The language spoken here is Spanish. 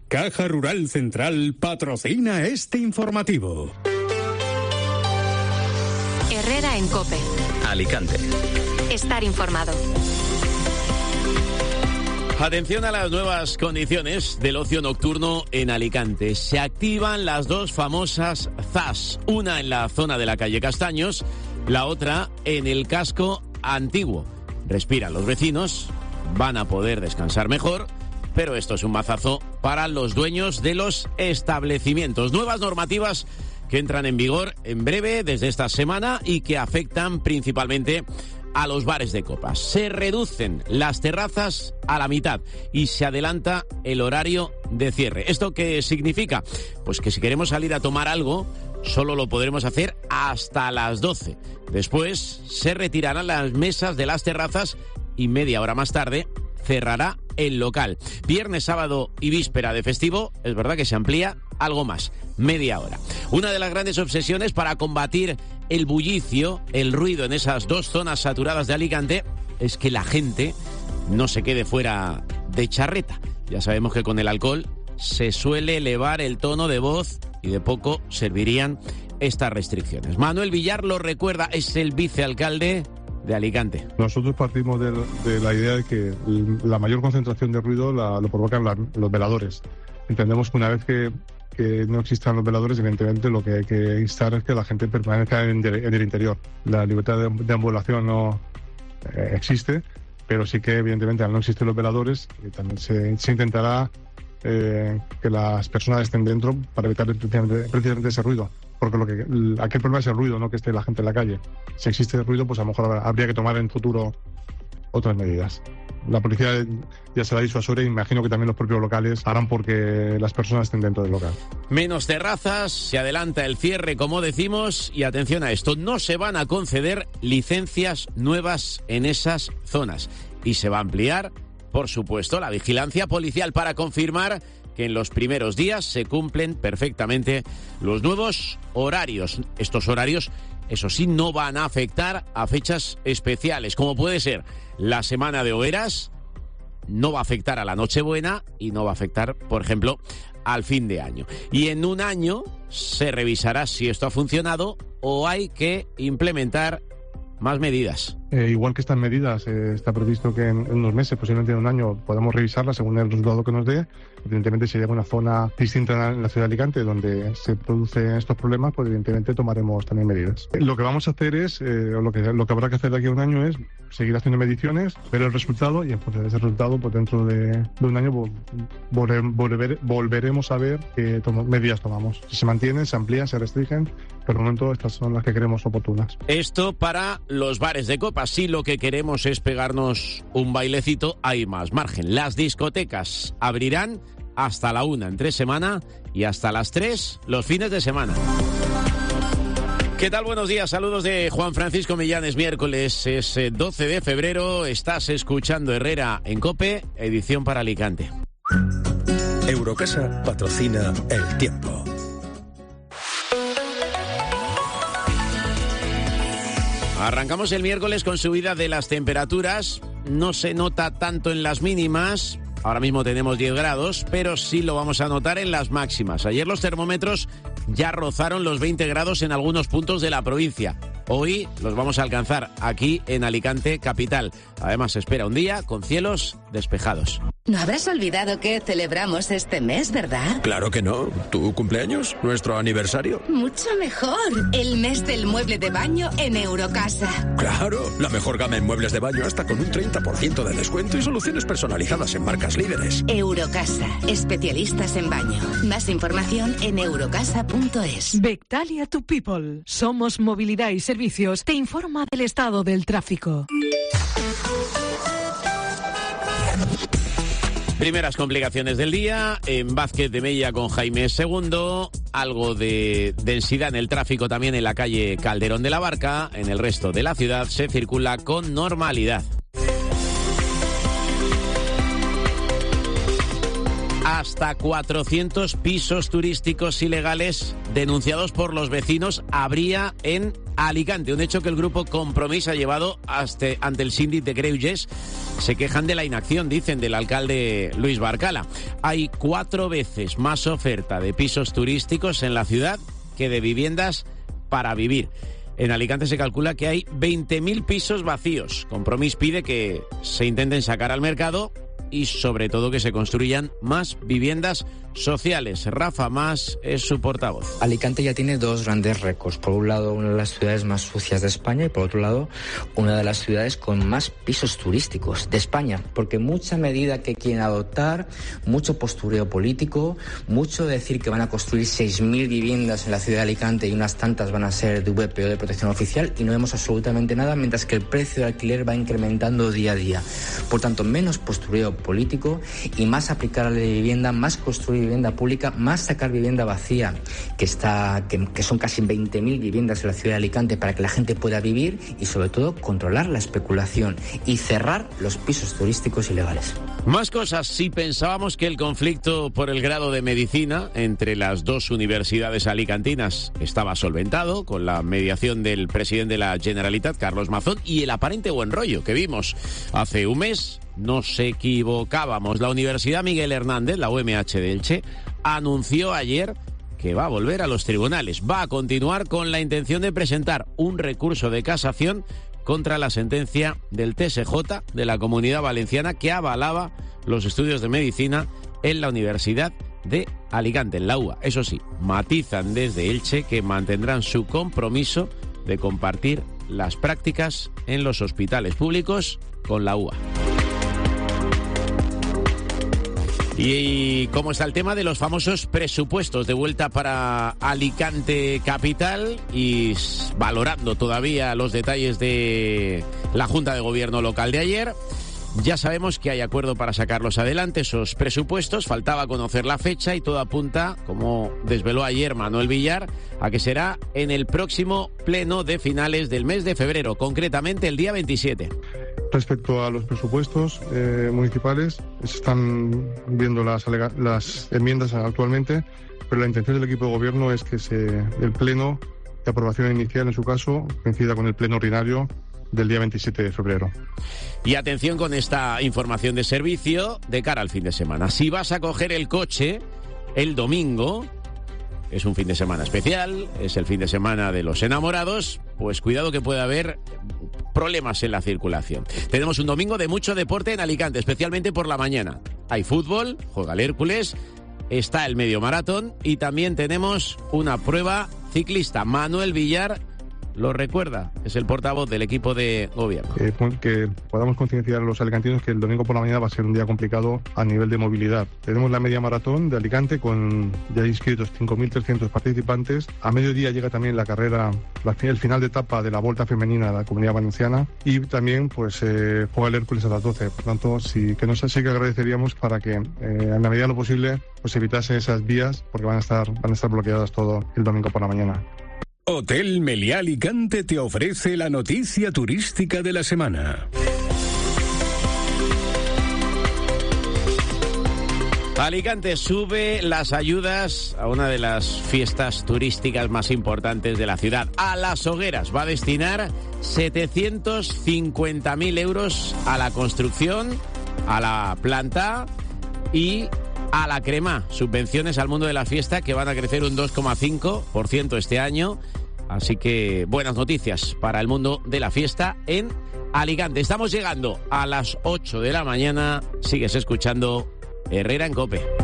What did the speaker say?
Caja Rural Central patrocina este informativo. Herrera en COPE. Alicante. Estar informado. Atención a las nuevas condiciones del ocio nocturno en Alicante. Se activan las dos famosas ZAS, una en la zona de la calle Castaños, la otra en el casco antiguo. Respiran los vecinos, van a poder descansar mejor, pero esto es un mazazo para los dueños de los establecimientos. Nuevas normativas que entran en vigor en breve desde esta semana y que afectan principalmente a los bares de copas. Se reducen las terrazas a la mitad y se adelanta el horario de cierre. ¿Esto qué significa? Pues que si queremos salir a tomar algo, solo lo podremos hacer hasta las 12. Después se retirarán las mesas de las terrazas y media hora más tarde cerrará el local. Viernes, sábado y víspera de festivo, es verdad que se amplía algo más, media hora. Una de las grandes obsesiones para combatir el bullicio, el ruido en esas dos zonas saturadas de Alicante, es que la gente no se quede fuera de charreta. Ya sabemos que con el alcohol se suele elevar el tono de voz y de poco servirían estas restricciones. Manuel Villar lo recuerda, es el vicealcalde de Alicante. Nosotros partimos de la idea de que la mayor concentración de ruido lo provocan los veladores. Entendemos que una vez que no existan los veladores, evidentemente lo que hay que instar es que la gente permanezca en el interior. La libertad de deambulación no existe, pero sí que evidentemente al no existir los veladores también se intentará que las personas estén dentro para evitar precisamente ese ruido. Porque aquí el problema es el ruido, no que esté la gente en la calle. Si existe ruido, pues a lo mejor habría que tomar en futuro otras medidas. La policía ya se la disuasoria y imagino que también los propios locales harán porque las personas estén dentro del local. Menos terrazas, se adelanta el cierre, como decimos, y atención a esto, no se van a conceder licencias nuevas en esas zonas. Y se va a ampliar, por supuesto, la vigilancia policial para confirmar que en los primeros días se cumplen perfectamente los nuevos horarios. Estos horarios, eso sí, no van a afectar a fechas especiales, como puede ser la Semana de Hogueras, no va a afectar a la Nochebuena y no va a afectar, por ejemplo, al fin de año. Y en un año se revisará si esto ha funcionado o hay que implementar más medidas. Igual que estas medidas, está previsto que en unos meses, posiblemente en un año, podamos revisarlas según el resultado que nos dé. Evidentemente, si llega una zona distinta en la ciudad de Alicante donde se producen estos problemas, pues evidentemente tomaremos también medidas. Lo que vamos a hacer es, lo que habrá que hacer de aquí a un año es seguir haciendo mediciones, ver el resultado y en función de ese resultado, pues dentro de un año volveremos a ver qué medidas tomamos. Si se mantienen, se amplían, se restringen, pero de momento estas son las que creemos oportunas. Esto para los bares de copas. Si lo que queremos es pegarnos un bailecito, hay más margen. Las discotecas abrirán hasta la 1 entre semana y hasta las 3 los fines de semana. ¿Qué tal? Buenos días, saludos de Juan Francisco Millán. Es miércoles, es 12 de febrero, estás escuchando Herrera en COPE, edición para Alicante. Eurocasa patrocina El Tiempo. Arrancamos el miércoles con subida de las temperaturas, no se nota tanto en las mínimas, ahora mismo tenemos 10 grados, pero sí lo vamos a notar en las máximas. Ayer los termómetros ya rozaron los 20 grados en algunos puntos de la provincia. Hoy los vamos a alcanzar aquí en Alicante capital. Además se espera un día con cielos despejados. No habrás olvidado que celebramos este mes, ¿verdad? Claro que no. ¿Tu cumpleaños? ¿Nuestro aniversario? Mucho mejor. El mes del mueble de baño en Eurocasa. Claro. La mejor gama en muebles de baño hasta con un 30% de descuento y soluciones personalizadas en marcas líderes. Eurocasa. Especialistas en baño. Más información en eurocasa.es. Bectalia to People. Somos movilidad y servicios. Te informa del estado del tráfico. Primeras complicaciones del día, en Vázquez de Mella con Jaime II, algo de densidad en el tráfico también en la calle Calderón de la Barca, en el resto de la ciudad se circula con normalidad. Hasta 400 pisos turísticos ilegales denunciados por los vecinos habría en Alicante, un hecho que el grupo Compromís ha llevado ante el síndic de Greuges. Se quejan de la inacción, dicen, del alcalde Luis Barcala. Hay 4 veces más oferta de pisos turísticos en la ciudad que de viviendas para vivir. En Alicante se calcula que hay 20.000 pisos vacíos. Compromís pide que se intenten sacar al mercado y sobre todo que se construyan más viviendas sociales. Rafa Mas es su portavoz. Alicante ya tiene 2 grandes récords. Por un lado, una de las ciudades más sucias de España y por otro lado, una de las ciudades con más pisos turísticos de España. Porque mucha medida que quieren adoptar, mucho postureo político, mucho decir que van a construir 6.000 viviendas en la ciudad de Alicante y unas tantas van a ser de VPO de protección oficial y no vemos absolutamente nada, mientras que el precio de alquiler va incrementando día a día. Por tanto, menos postureo político y más aplicar a la ley de vivienda, más construir vivienda pública, más sacar vivienda vacía, que son casi 20.000 viviendas en la ciudad de Alicante para que la gente pueda vivir y sobre todo controlar la especulación y cerrar los pisos turísticos ilegales. Más cosas. Si pensábamos que el conflicto por el grado de medicina entre las 2 universidades alicantinas estaba solventado con la mediación del presidente de la Generalitat, Carlos Mazón, y el aparente buen rollo que vimos hace un mes, nos equivocábamos. La Universidad Miguel Hernández, la UMH de Elche, anunció ayer que va a volver a los tribunales. Va a continuar con la intención de presentar un recurso de casación contra la sentencia del TSJ de la Comunidad Valenciana que avalaba los estudios de medicina en la Universidad de Alicante, en la UA. Eso sí, matizan desde Elche que mantendrán su compromiso de compartir las prácticas en los hospitales públicos con la UA. Y cómo está el tema de los famosos presupuestos de vuelta para Alicante capital y valorando todavía los detalles de la Junta de Gobierno local de ayer. Ya sabemos que hay acuerdo para sacarlos adelante, esos presupuestos. Faltaba conocer la fecha y todo apunta, como desveló ayer Manuel Villar, a que será en el próximo pleno de finales del mes de febrero, concretamente el día 27. Respecto a los presupuestos municipales, se están viendo las enmiendas actualmente, pero la intención del equipo de gobierno es que el pleno de aprobación inicial, en su caso, coincida con el pleno ordinario del día 27 de febrero. Y atención con esta información de servicio de cara al fin de semana. Si vas a coger el coche el domingo, es un fin de semana especial, es el fin de semana de los enamorados, pues cuidado que puede haber problemas en la circulación. Tenemos un domingo de mucho deporte en Alicante, especialmente por la mañana. Hay fútbol, juega el Hércules, está el medio maratón y también tenemos una prueba ciclista. Manuel Villar lo recuerda, es el portavoz del equipo de gobierno. Que podamos concienciar a los alicantinos que el domingo por la mañana va a ser un día complicado a nivel de movilidad. Tenemos la media maratón de Alicante con ya inscritos 5.300 participantes. A mediodía llega también la carrera, el final de etapa de la Volta Femenina de la Comunidad Valenciana y también pues juega el Hércules a las 12. Por tanto, sí que agradeceríamos para que en la medida de lo posible pues evitasen esas vías porque van a estar bloqueadas todo el domingo por la mañana. Hotel Meliá Alicante te ofrece la noticia turística de la semana. Alicante sube las ayudas a una de las fiestas turísticas más importantes de la ciudad. A las hogueras va a destinar 750.000 euros a la construcción, a la planta y a la crema. Subvenciones al mundo de la fiesta que van a crecer un 2,5% este año. Así que buenas noticias para el mundo de la fiesta en Alicante. Estamos llegando a las 8 de la mañana. Sigues escuchando Herrera en COPE.